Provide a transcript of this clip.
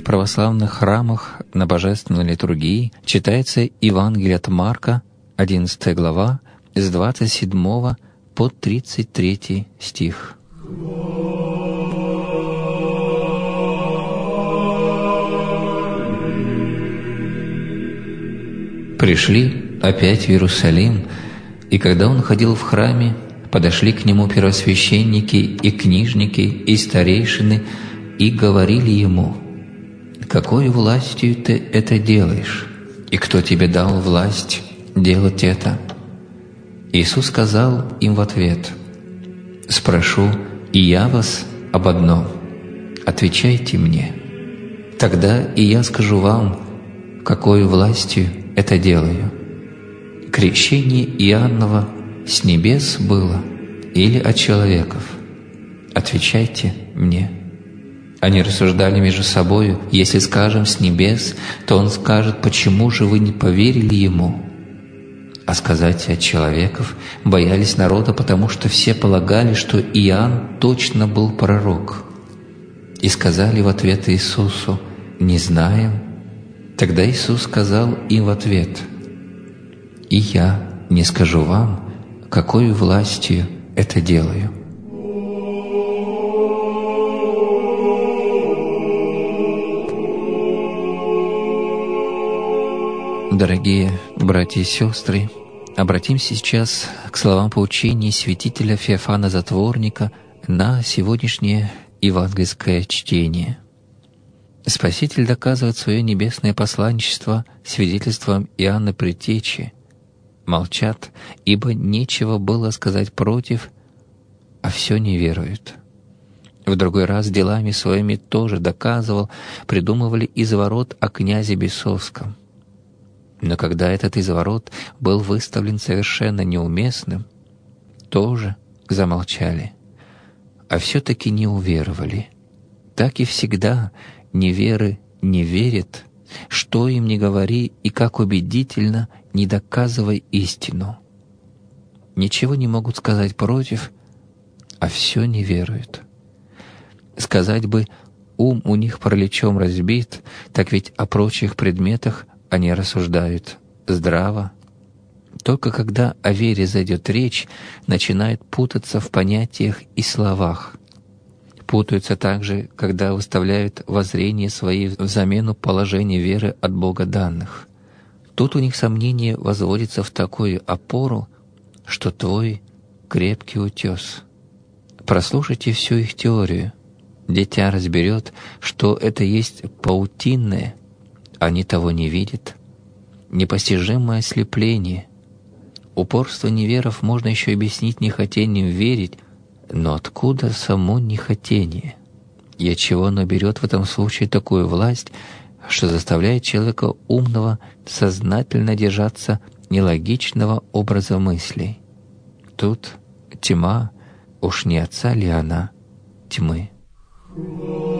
православных храмах на божественной литургии читается Евангелие от Марка, 11 глава, с 27 по 33 стих. Пришли опять в Иерусалим, и когда он ходил в храме, подошли к нему первосвященники и книжники и старейшины и говорили ему: «Какой властью ты это делаешь? И кто тебе дал власть делать это?» Иисус сказал им в ответ: «Спрошу и я вас об одном. Отвечайте мне. Тогда и я скажу вам, какой властью это делаю. Крещение Иоаннова с небес было или от человеков? Отвечайте мне». Они рассуждали между собою: «Если скажем с небес, то он скажет: почему же вы не поверили ему?» А сказать от человеков боялись народа, потому что все полагали, что Иоанн точно был пророк. И сказали в ответ Иисусу: «Не знаем». Тогда Иисус сказал им в ответ: «И я не скажу вам, какой властью это делаю». Дорогие братья и сестры, обратимся сейчас к словам поучения святителя Феофана Затворника на сегодняшнее евангельское чтение. Спаситель доказывает свое небесное посланничество свидетельством Иоанна Предтечи. Молчат, ибо нечего было сказать против, а все не веруют. В другой раз делами своими тоже доказывал, придумывали изворот о князе Бесовском. Но когда этот изворот был выставлен совершенно неуместным, тоже замолчали, а все-таки не уверовали. Так и всегда неверы не верят, что им ни говори и как убедительно не доказывай истину. Ничего не могут сказать против, а все не веруют. Сказать бы, ум у них параличом разбит, так ведь о прочих предметах они рассуждают здраво. Только когда о вере зайдет речь, начинают путаться в понятиях и словах. Путаются также, когда выставляют воззрения свои в замену положения веры от Бога данных. Тут у них сомнение возводится в такую опору, что твой крепкий утес. Прослушайте всю их теорию. Дитя разберет, что это есть паутинное, они того не видят. Непостижимое ослепление. Упорство неверов можно еще объяснить нехотением верить, но откуда само нехотение? И отчего оно берет в этом случае такую власть, что заставляет человека умного сознательно держаться нелогичного образа мыслей? Тут тьма, уж не отца ли она тьмы?